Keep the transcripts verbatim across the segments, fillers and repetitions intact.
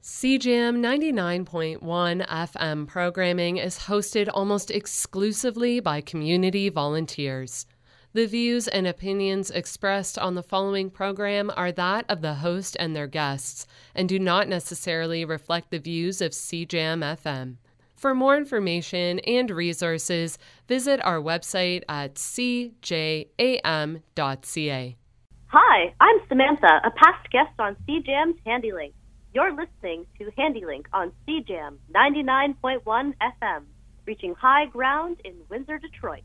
C J A M ninety-nine point one F M programming is hosted almost exclusively by community volunteers. The views and opinions expressed on the following program are that of the host and their guests, and do not necessarily reflect the views of C J A M F M. For more information and resources, visit our website at c j a m dot c a. Hi, I'm Samantha, a past guest on C J A M's HandyLink. You're listening to HandyLink on C J A M ninety-nine point one F M, reaching high ground in Windsor, Detroit.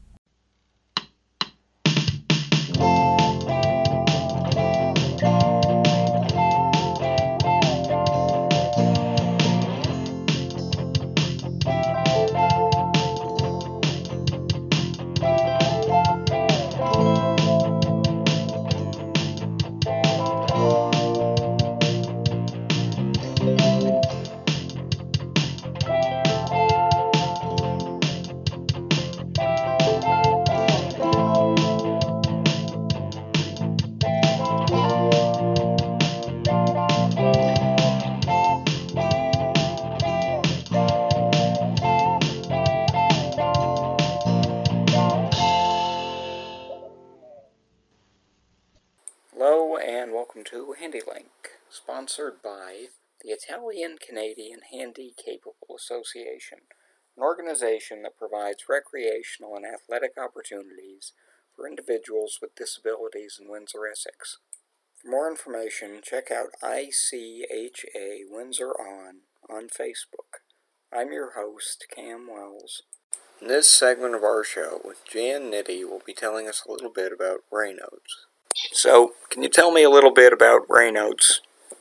Hello and welcome to HandyLink, sponsored by the Italian-Canadian Handy-Capable Association, an organization that provides recreational and athletic opportunities for individuals with disabilities in Windsor, Essex. For more information, check out I C H A Windsor On on Facebook. I'm your host, Cam Wells. In this segment of our show, Jan Nitty will be telling us a little bit about Raynaud's. So, can you tell me a little bit about Raynaud's?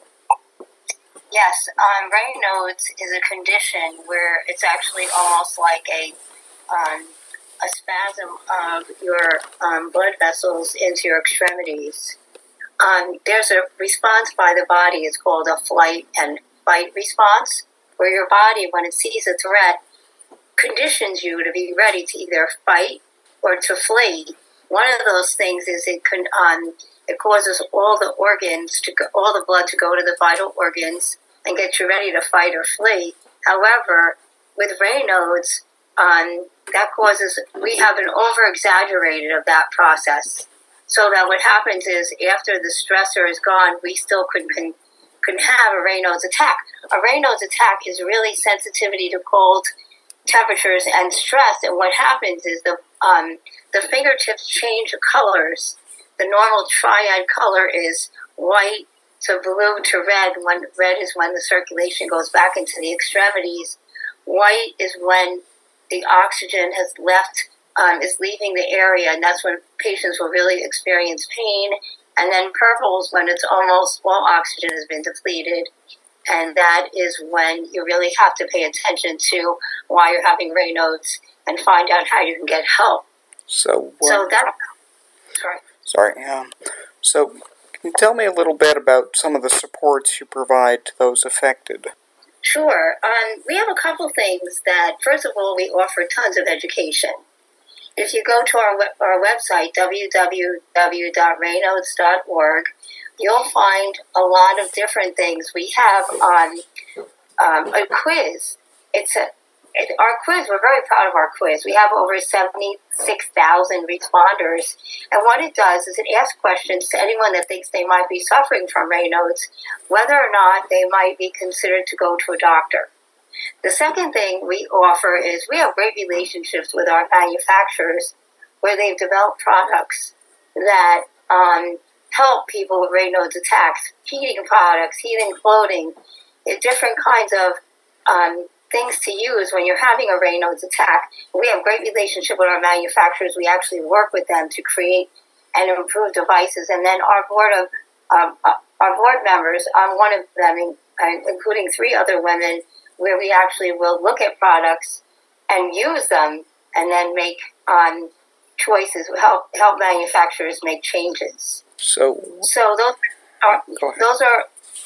Yes, um, Raynaud's is a condition where it's actually almost like a um, a spasm of your um, blood vessels into your extremities. Um, there's a response by the body. It's called a flight and fight response, where your body, when it sees a threat, conditions you to be ready to either fight or to flee. One of those things is it can um, it causes all the organs to go, all the blood to go to the vital organs and get you ready to fight or flee. However, with Raynaud's, um, that causes we have an over exaggerated of that process. So that what happens is after the stressor is gone, we still could can can have a Raynaud's attack. A Raynaud's attack is really sensitivity to cold temperatures and stress, and what happens is the um, the fingertips change colors. The normal triad color is white to blue to red. When red is when the circulation goes back into the extremities. White is when the oxygen has left, um, is leaving the area, and that's when patients will really experience pain. And then purple is when it's almost all oxygen has been depleted. And that is when you really have to pay attention to why you're having Raynaud's and find out how you can get help. So, uh, so that, sorry. Sorry, um, so can you tell me a little bit about some of the supports you provide to those affected? Sure. Um, we have a couple things that, first of all, we offer tons of education. If you go to our web, our website, w w w dot raynauds dot org, you'll find a lot of different things. We have on um, a quiz. It's a it, our quiz. We're very proud of our quiz. We have over seventy-six thousand responders, and what it does is it asks questions to anyone that thinks they might be suffering from Raynaud's, whether or not they might be considered to go to a doctor. The second thing we offer is we have great relationships with our manufacturers, where they've developed products that um, help people with Raynaud's attacks, heating products, heating clothing, different kinds of um, things to use when you're having a Raynaud's attack. We have great relationship with our manufacturers. We actually work with them to create and improve devices. And then our board of um, our board members, I'm one of them, including three other women, where we actually will look at products and use them, and then make um, choices, help help manufacturers make changes. So, so those are those are.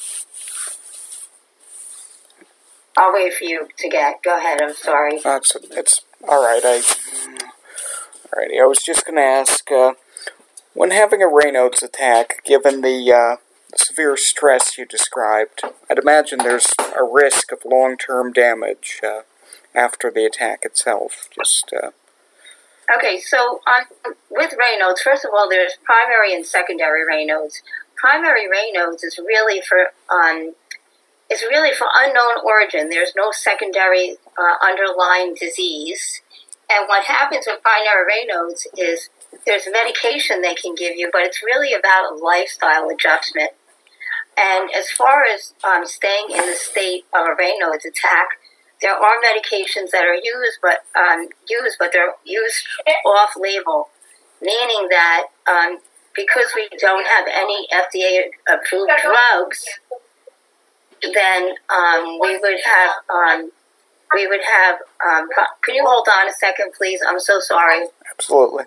I'll wait for you to get. Go ahead. I'm sorry. That's it's all right. I alrighty. I was just going to ask, uh, when having a Raynaud's attack, given the, uh, the severe stress you described, I'd imagine there's a risk of long-term damage uh, after the attack itself. Just uh... Okay, so um, with Raynaud's, first of all, there's primary and secondary Raynaud's. Primary Raynaud's is really for um, is really for unknown origin. There's no secondary uh, underlying disease. And what happens with primary Raynaud's is there's medication they can give you, but it's really about a lifestyle adjustment. And as far as um, staying in the state of a Raynaud's attack, there are medications that are used, but um, used, but they're used off-label, meaning that um, because we don't have any F D A-approved drugs, then um, we would have um, we would have. Um, can you hold on a second, please? I'm so sorry. Absolutely.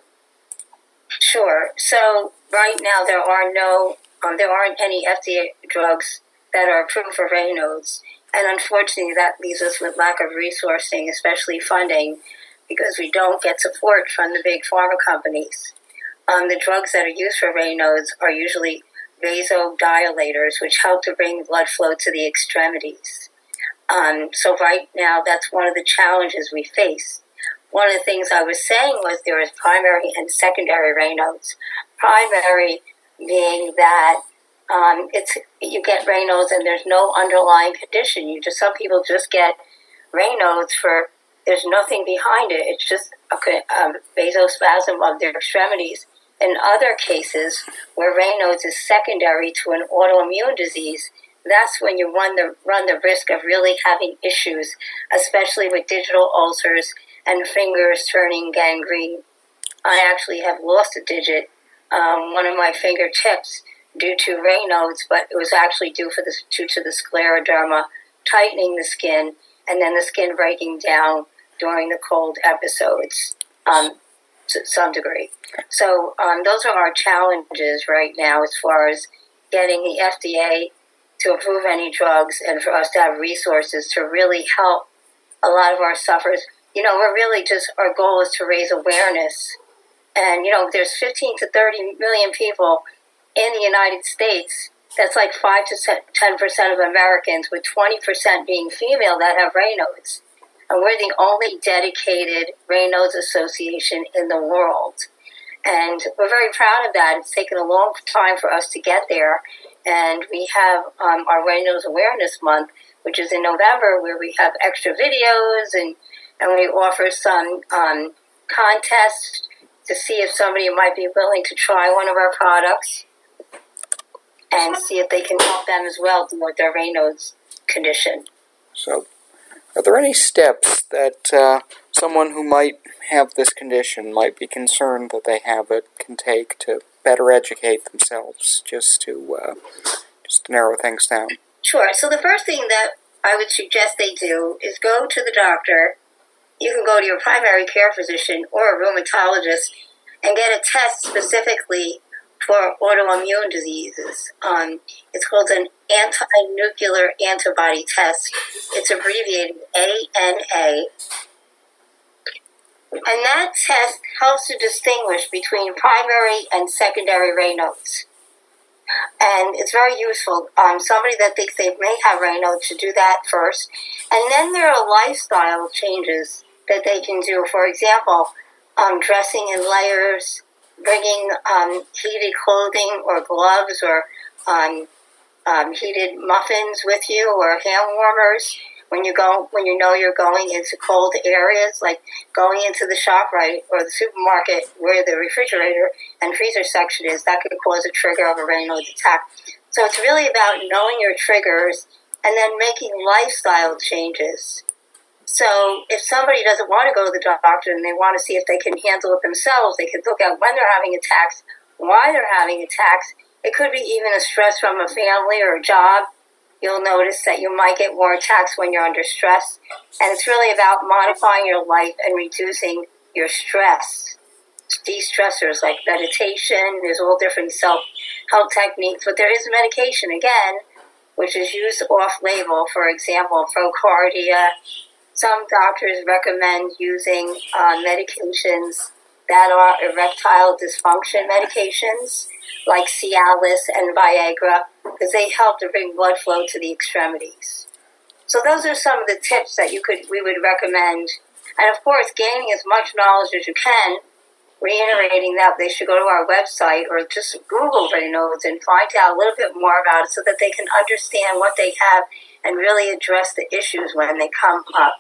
Sure. So right now there are no, um, there aren't any F D A drugs that are approved for Raynaud's, and unfortunately that leaves us with lack of resourcing, especially funding, because we don't get support from the big pharma companies. Um, the drugs that are used for Raynaud's are usually vasodilators, which help to bring blood flow to the extremities. Um, so right now that's one of the challenges we face. One of the things I was saying was there is primary and secondary Raynaud's. Primary being that um, it's you get Raynaud's and there's no underlying condition. You just some people just get Raynaud's for there's nothing behind it. It's just a, a vasospasm of their extremities. In other cases where Raynaud's is secondary to an autoimmune disease, that's when you run the run the risk of really having issues, especially with digital ulcers and fingers turning gangrene. I actually have lost a digit, um, one of my fingertips, due to Raynaud's, but it was actually due for the due to the scleroderma tightening the skin and then the skin breaking down during the cold episodes, um, to some degree. So um, those are our challenges right now as far as getting the F D A to approve any drugs and for us to have resources to really help a lot of our sufferers. You know, we're really just, our goal is to raise awareness. And, you know, there's fifteen to thirty million people in the United States. That's like five to ten percent of Americans, with twenty percent being female that have Raynaud's. And we're the only dedicated Raynaud's association in the world. And we're very proud of that. It's taken a long time for us to get there. And we have um, our Raynaud's Awareness Month, which is in November, where we have extra videos and and we offer some um, contests to see if somebody might be willing to try one of our products and see if they can help them as well deal with their Raynaud's condition. So, are there any steps that uh, someone who might have this condition, might be concerned that they have it, can take to better educate themselves, just to uh, just to narrow things down? Sure. So the first thing that I would suggest they do is go to the doctor. You can go to your primary care physician or a rheumatologist and get a test specifically for autoimmune diseases. Um, it's called an anti-nuclear antibody test. It's abbreviated A N A. And that test helps to distinguish between primary and secondary Raynaud's. And it's very useful. Um, somebody that thinks they may have Raynaud's should do that first. And then there are lifestyle changes that they can do. For example, um, dressing in layers, bringing um, heated clothing or gloves or um, um, heated muffins with you or hand warmers when you go when you know you're going into cold areas, like going into the ShopRite or the supermarket where the refrigerator and freezer section is. That could cause a trigger of a Raynaud's attack. So it's really about knowing your triggers and then making lifestyle changes. So if somebody doesn't want to go to the doctor and they want to see if they can handle it themselves, they can look at when they're having attacks, why they're having attacks. It could be even a stress from a family or a job. You'll notice that you might get more attacks when you're under stress. And it's really about modifying your life and reducing your stress. De-stressors like meditation, there's all different self-help techniques, but there is medication, again, which is used off-label. For example, Procardia. Some doctors recommend using uh, medications that are erectile dysfunction medications like Cialis and Viagra, because they help to bring blood flow to the extremities. So those are some of the tips that you could we would recommend. And of course, gaining as much knowledge as you can, reiterating that they should go to our website or just Google Raynaud's and find out a little bit more about it so that they can understand what they have and really address the issues when they come up.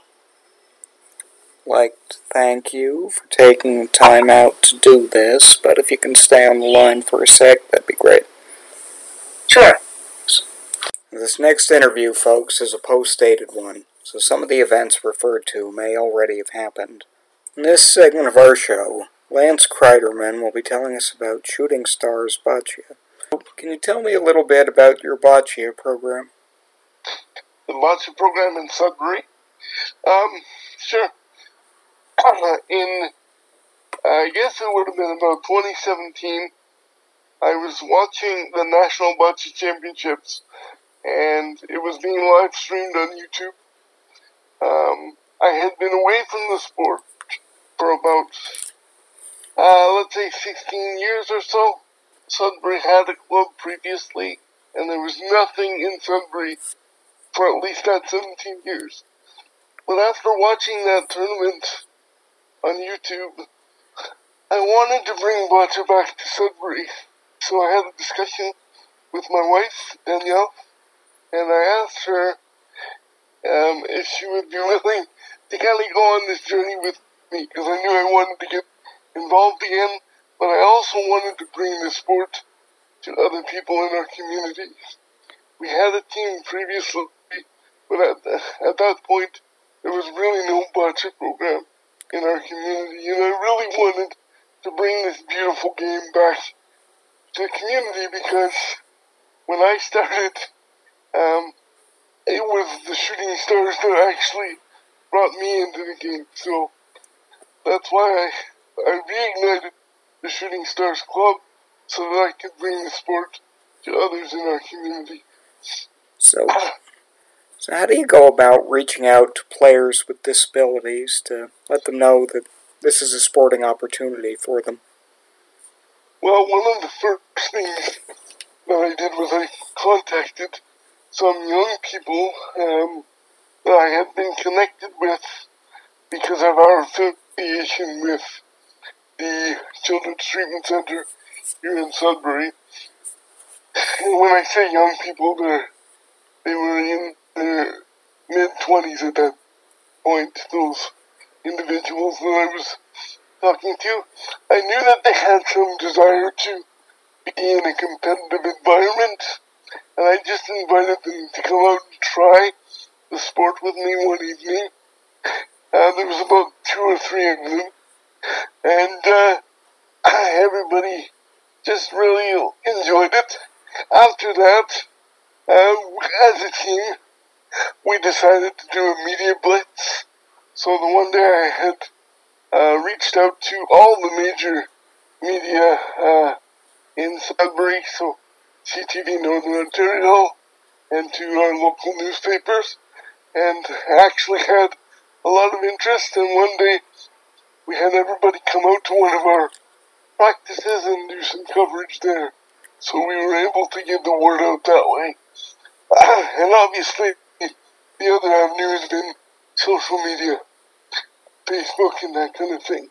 Like to thank you for taking the time out to do this, but if you can stay on the line for a sec, that'd be great. Sure. This next interview, folks, is a post-dated one, so some of the events referred to may already have happened. In this segment of our show, Lance Kreiderman will be telling us about Shooting Stars Boccia. Can you tell me a little bit about your Boccia program? The Boccia program in Sudbury? Um, sure. in, uh, I guess it would have been about twenty seventeen, I was watching the National Boccia Championships, and it was being live streamed on YouTube. Um, I had been away from the sport for about, uh, let's say sixteen years or so. Sudbury had a club previously, and there was nothing in Sudbury for at least that seventeen years. But after watching that tournament on YouTube, I wanted to bring Boccia back to Sudbury. So I had a discussion with my wife, Danielle, and I asked her um, if she would be willing to kind of go on this journey with me, because I knew I wanted to get involved again, but I also wanted to bring the sport to other people in our community. We had a team previously, but at, the, at that point, there was really no Boccia program in our community, and I really wanted to bring this beautiful game back to the community, because when I started, um, it was the Shooting Stars that actually brought me into the game. So that's why I, I reignited the Shooting Stars Club so that I could bring the sport to others in our community. So, so how do you go about reaching out to players with disabilities to let them know that this is a sporting opportunity for them? Well, one of the first things that I did was I contacted some young people um, that I had been connected with because of our affiliation with the Children's Treatment Center here in Sudbury. And when I say young people, they're, they were in their mid-twenties at that point, those individuals that I was talking to. I knew that they had some desire to be in a competitive environment, and I just invited them to come out and try the sport with me one evening. Uh, there was about two or three of them, and uh, everybody just really enjoyed it. After that, uh, as a team, we decided to do a media blitz. So the one day I had uh, reached out to all the major media uh, in Sudbury, so C T V Northern Ontario, and to our local newspapers, and actually had a lot of interest. And one day we had everybody come out to one of our practices and do some coverage there. So we were able to get the word out that way. Uh, and obviously, the other avenue has been social media, Facebook and that kind of thing.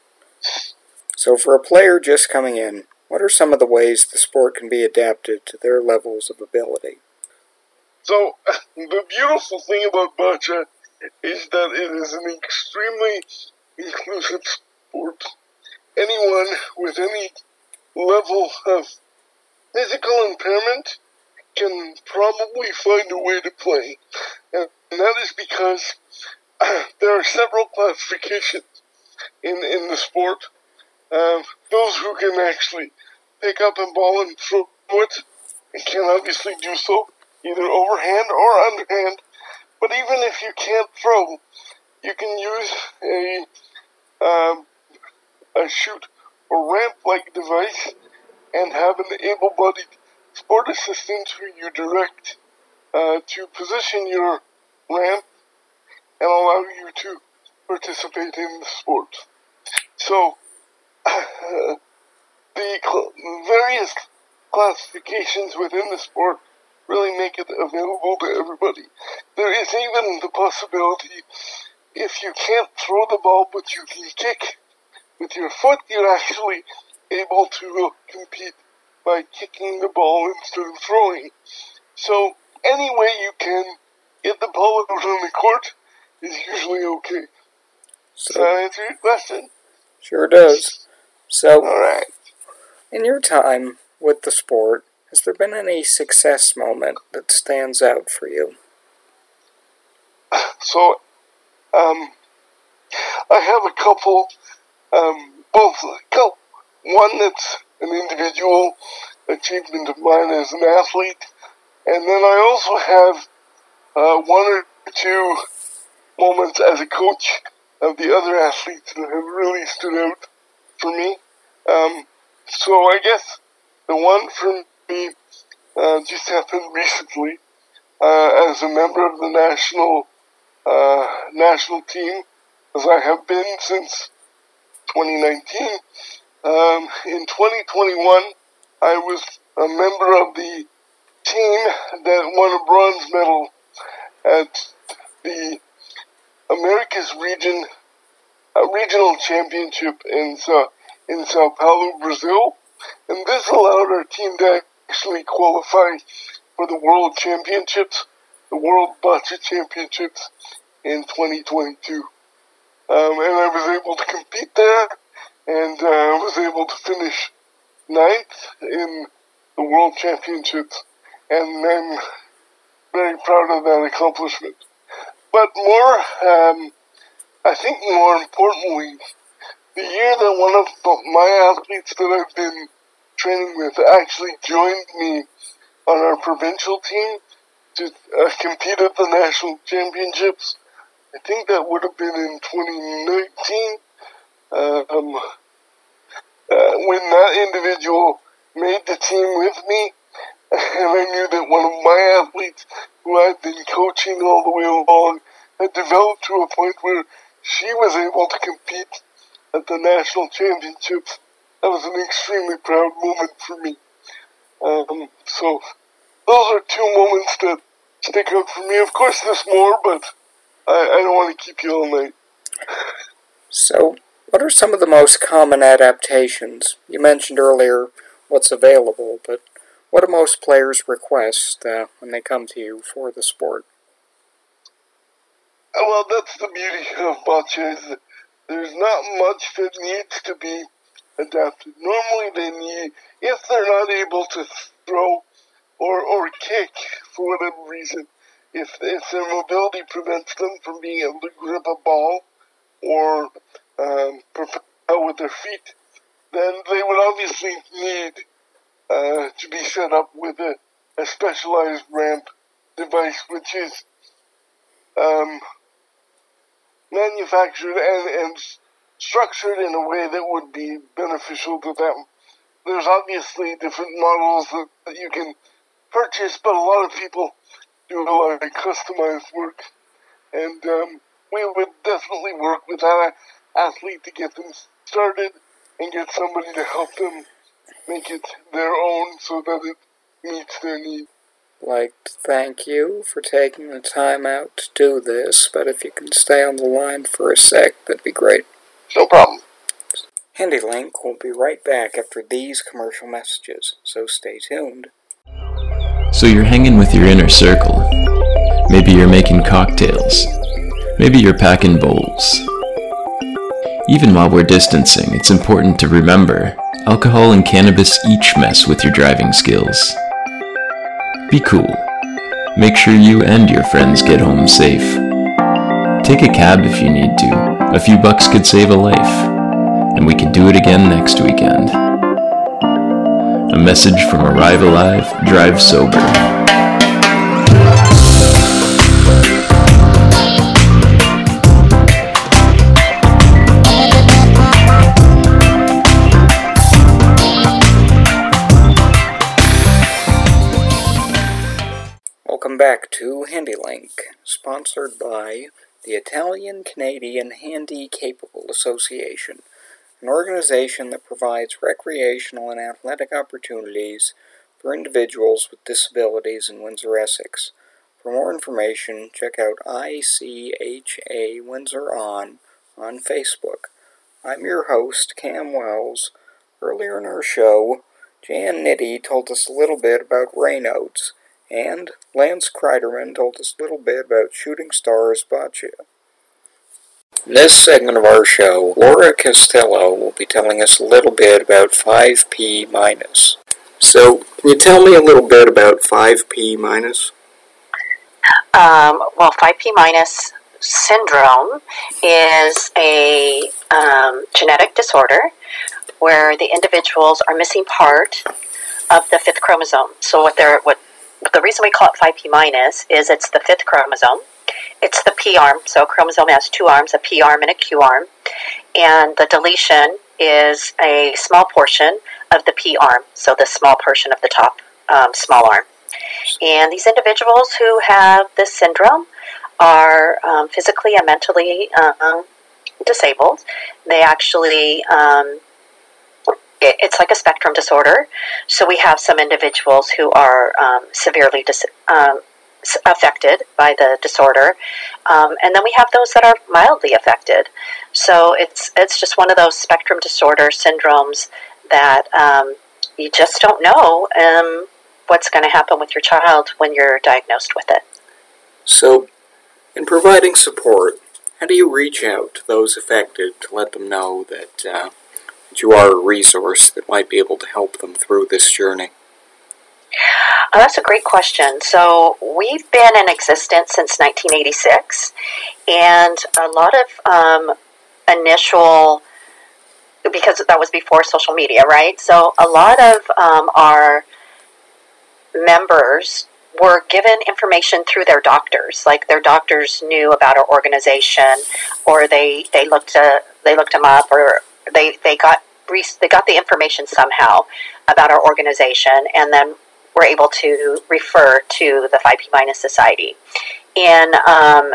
So for a player just coming in, what are some of the ways the sport can be adapted to their levels of ability? So, the beautiful thing about Boccia is that it is an extremely inclusive sport. Anyone with any level of physical impairment can probably find a way to play. And that is because uh, there are several classifications in, in the sport. Uh, those who can actually pick up a ball and throw it can obviously do so, either overhand or underhand. But even if you can't throw, you can use a, um, a shoot or ramp-like device and have an able-bodied sport assistant who you direct uh, to position your ramp and allow you to participate in the sport. So, uh, the cl- various classifications within the sport really make it available to everybody. There is even the possibility, if you can't throw the ball but you can kick with your foot, you're actually able to compete by kicking the ball instead of throwing. So any way you can get the ball out on the court is usually okay. So, Does that answer your question? Sure does. So, Alright. in your time with the sport, has there been any success moment that stands out for you? So, um, I have a couple, um, both, one that's an individual achievement of mine as an athlete, and then I also have uh, one or two moments as a coach of the other athletes that have really stood out for me. Um, so I guess the one for me uh, just happened recently uh, as a member of the national uh, national team, as I have been since twenty nineteen. Um, in twenty twenty-one, I was a member of the team that won a bronze medal at the Americas region, a regional championship in uh, in Sao Paulo, Brazil, and this allowed our team to actually qualify for the World Championships, the World Bocce Championships in twenty twenty-two. Um, and I was able to compete there, and I uh, was able to finish ninth in the World Championships, and I'm very proud of that accomplishment. But more, um, I think more importantly, the year that one of my athletes that I've been training with actually joined me on our provincial team to uh, compete at the national championships, I think that would have been in twenty nineteen, um, uh, when that individual made the team with me, and I knew that one of my athletes, who I'd been coaching all the way along, had developed to a point where she was able to compete at the national championships. That was an extremely proud moment for me. Um, so, those are two moments that stick out for me. Of course, there's more, but I, I don't want to keep you all night. So, what are some of the most common adaptations? You mentioned earlier what's available, but what do most players request uh, when they come to you for the sport? Well, that's the beauty of bocce, is that there's not much that needs to be adapted. Normally they need, if they're not able to throw or, or kick for whatever reason, if, if their mobility prevents them from being able to grip a ball or um, propel with their feet, then they would obviously need uh, to be set up with a, a specialized ramp device, which is um, manufactured and, and structured in a way that would be beneficial to them. There's obviously different models that, that you can purchase, but a lot of people do a lot of customized work. And um, we would definitely work with that athlete to get them started and get somebody to help them make it their own so that it meets their needs. I'd like to thank you for taking the time out to do this, but if you can stay on the line for a sec, that'd be great. No problem. HandyLink will be right back after these commercial messages, so stay tuned. So you're hanging with your inner circle. Maybe you're making cocktails. Maybe you're packing bowls. Even while we're distancing, it's important to remember, alcohol and cannabis each mess with your driving skills. Be cool. Make sure you and your friends get home safe. Take a cab if you need to. A few bucks could save a life. And we can do it again next weekend. A message from Arrive Alive, Drive Sober. Welcome back to HandyLink, sponsored by the Italian Canadian Handy Capable Association, an organization that provides recreational and athletic opportunities for individuals with disabilities in Windsor-Essex. For more information, check out I C H A Windsor On on Facebook. I'm your host, Cam Wells. Earlier in our show, Jan Nitty told us a little bit about Raynaud's, and Lance Kreiderman told us a little bit about Shooting Stars Boccia. In this segment of our show, Laura Costello will be telling us a little bit about five P minus. So, can you tell me a little bit about five P minus? Um, well, five P minus syndrome is a um, genetic disorder where the individuals are missing part of the fifth chromosome. So what they're what the reason we call it five P minus is it's the fifth chromosome. It's the P arm. So a chromosome has two arms, a P arm and a Q arm, and the deletion is a small portion of the P arm. So the small portion of the top um, small arm. And these individuals who have this syndrome are um, physically and mentally um, disabled. They actually, um, it, it's like a spectrum disorder. So we have some individuals who are um, severely dis- um, affected by the disorder, um, and then we have those that are mildly affected. So it's it's just one of those spectrum disorder syndromes that um, you just don't know um, what's going to happen with your child when you're diagnosed with it. So, in providing support, how do you reach out to those affected to let them know that, uh, that you are a resource that might be able to help them through this journey? Oh, that's a great question. So we've been in existence since nineteen eighty-six, and a lot of um, initial, because that was before social media, right? So a lot of um, our members were given information through their doctors, like their doctors knew about our organization, or they they looked uh, they looked them up, or they they got they got the information somehow about our organization, and then were able to refer to the five P minus Society. In um,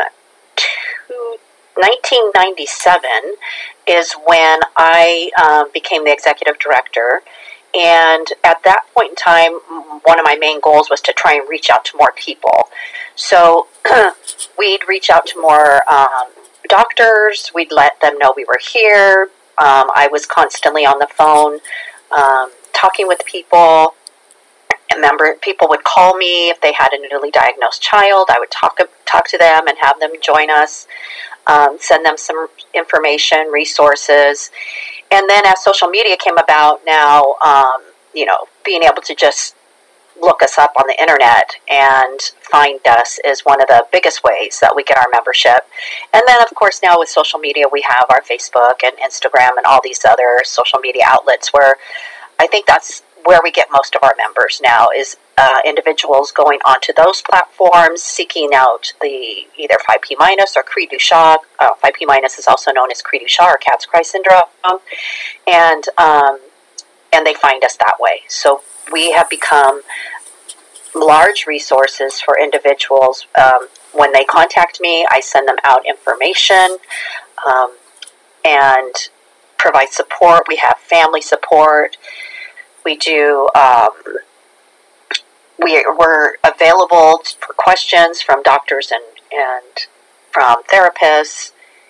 nineteen ninety-seven is when I uh, became the executive director. And at that point in time, one of my main goals was to try and reach out to more people. So we'd reach out to more um, doctors. We'd let them know we were here. Um, I was constantly on the phone um, talking with people. Remember, people would call me if they had a newly diagnosed child. I would talk talk to them and have them join us, um, send them some information, resources. And then as social media came about now, um, you know, being able to just look us up on the internet and find us is one of the biggest ways that we get our membership. And then, of course, now with social media, we have our Facebook and Instagram and all these other social media outlets where I think that's where we get most of our members now is uh, individuals going onto those platforms, seeking out the either five P minus or Cri-du-Chat. Uh, five P minus is also known as Cri-du-Chat or cat's cry syndrome, and um, and they find us that way. So we have become large resources for individuals. Um, when they contact me, I send them out information um, and provide support. We have family support. We do, um, we, we're available for questions from doctors and, and from therapists.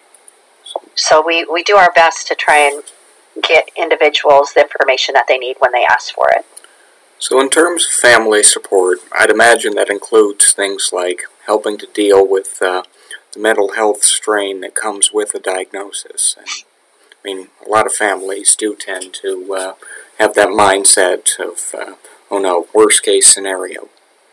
So we, we do our best to try and get individuals the information that they need when they ask for it. So in terms of family support, I'd imagine that includes things like helping to deal with uh, the mental health strain that comes with a diagnosis. And, I mean, a lot of families do tend to uh, have that mindset of, uh, oh no, worst case scenario.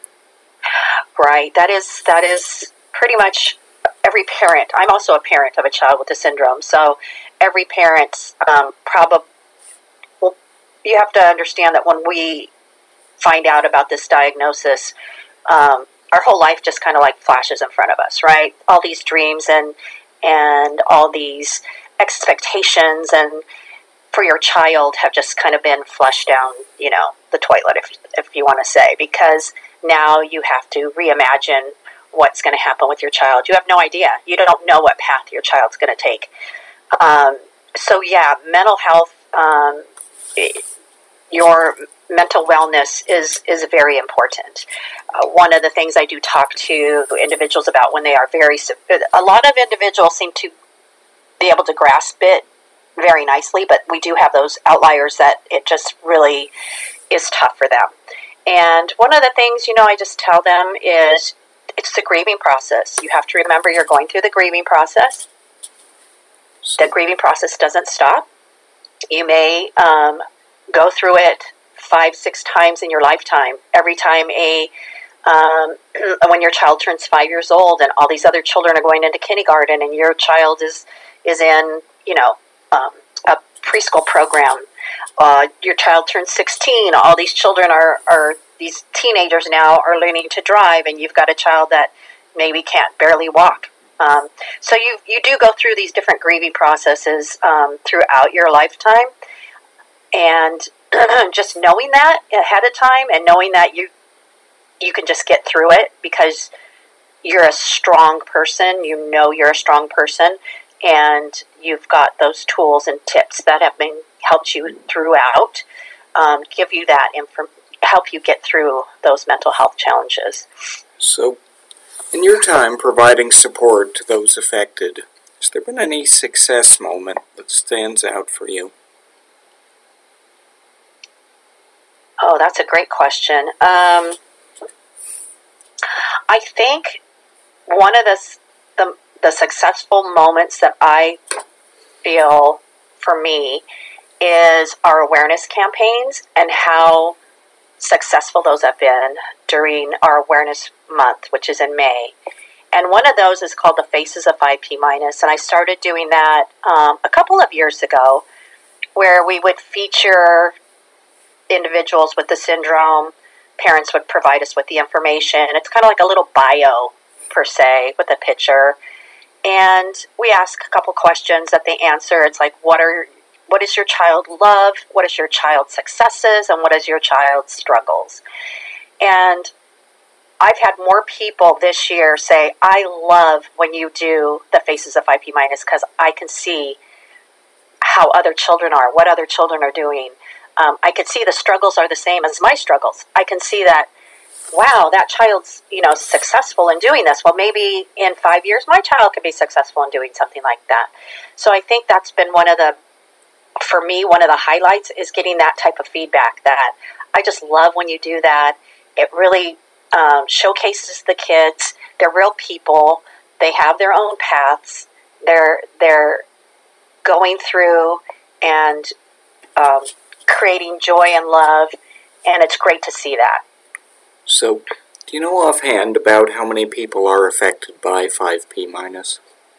Right. That is that is pretty much every parent. I'm also a parent of a child with the syndrome, so every parent's um, probably. Well, you have to understand that when we find out about this diagnosis, um, our whole life just kind of like flashes in front of us, right? All these dreams and and all these expectations and for your child have just kind of been flushed down, you know, the toilet, if if you want to say, because now you have to reimagine what's going to happen with your child. You have no idea. You don't know what path your child's going to take. Um, so yeah, mental health, um, it, your mental wellness is, is very important. Uh, one of the things I do talk to individuals about when they are very, a lot of individuals seem to be able to grasp it very nicely, but we do have those outliers that it just really is tough for them. And one of the things, you know, I just tell them is it's the grieving process. You have to remember you're going through the grieving process. The grieving process doesn't stop. You may um, go through it five, six times in your lifetime. Every time a um, when your child turns five years old and all these other children are going into kindergarten and your child is is in, you know, um, a preschool program. Uh, your child turns sixteen. All these children are, are these teenagers now are learning to drive, and you've got a child that maybe can't barely walk. Um, so you you do go through these different grieving processes um, throughout your lifetime, and just knowing that ahead of time and knowing that you you can just get through it because you're a strong person. You know you're a strong person, and you've got those tools and tips that have been helped you throughout, um, give you that inform- help you get through those mental health challenges. So, in your time providing support to those affected, has there been any success moment that stands out for you? Oh, that's a great question. Um, I think one of the, the the successful moments that I feel for me is our awareness campaigns and how successful those have been during our awareness month, which is in May. And one of those is called the Faces of five P minus, and I started doing that um, a couple of years ago, where we would feature individuals with the syndrome. Parents would provide us with the information. It's kind of like a little bio, per se, with a picture. And we ask a couple questions that they answer. It's like, what are what is your child love? What is your child's successes? And what is your child's struggles? And I've had more people this year say, I love when you do the Faces of five P minus because I can see how other children are, what other children are doing. Um, I can see the struggles are the same as my struggles. I can see that, wow, that child's, you know, successful in doing this. Well, maybe in five years, my child could be successful in doing something like that. So I think that's been one of the, for me, one of the highlights is getting that type of feedback that I just love when you do that. It really um, showcases the kids. They're real people. They have their own paths. They're, they're going through and um, creating joy and love, and it's great to see that. So, do you know offhand about how many people are affected by five P minus?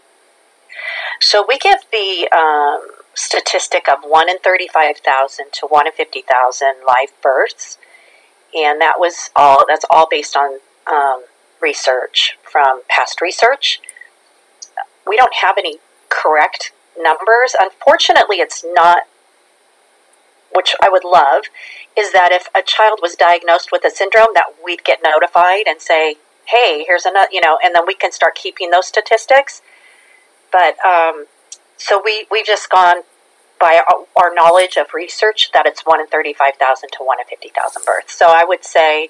So we give the um, statistic of one in thirty-five thousand to one in fifty thousand live births, and that was all. That's all based on um, research from past research. We don't have any correct numbers. Unfortunately, it's not. Which I would love, is that if a child was diagnosed with a syndrome, that we'd get notified and say, hey, here's another, you know, and then we can start keeping those statistics. But, um, so we, we've just gone by our, our knowledge of research that it's one in thirty-five thousand to one in fifty thousand births. So I would say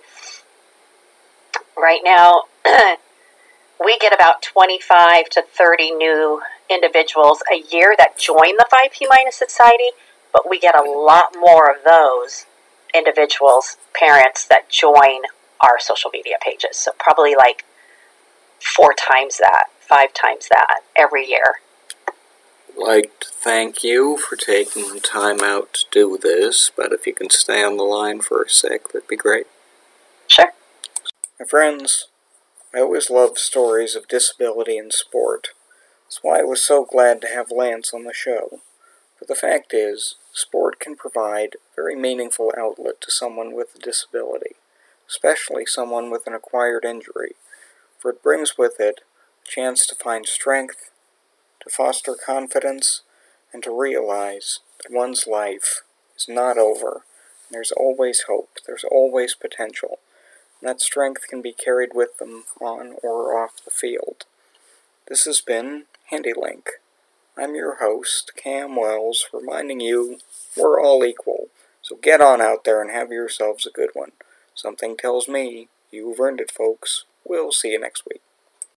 right now, we get about twenty-five to thirty new individuals a year that join the five P minus Society. But we get a lot more of those individuals, parents, that join our social media pages. So probably like four times that, five times that every year. I'd like to thank you for taking time out to do this, but if you can stay on the line for a sec, that'd be great. Sure. My friends, I always loved stories of disability in sport. That's why I was so glad to have Lance on the show. But the fact is, sport can provide a very meaningful outlet to someone with a disability, especially someone with an acquired injury, for it brings with it a chance to find strength, to foster confidence, and to realize that one's life is not over. And there's always hope, there's always potential, and that strength can be carried with them on or off the field. This has been HandyLink. I'm your host, Cam Wells, reminding you we're all equal. So get on out there and have yourselves a good one. Something tells me you've earned it, folks. We'll see you next week.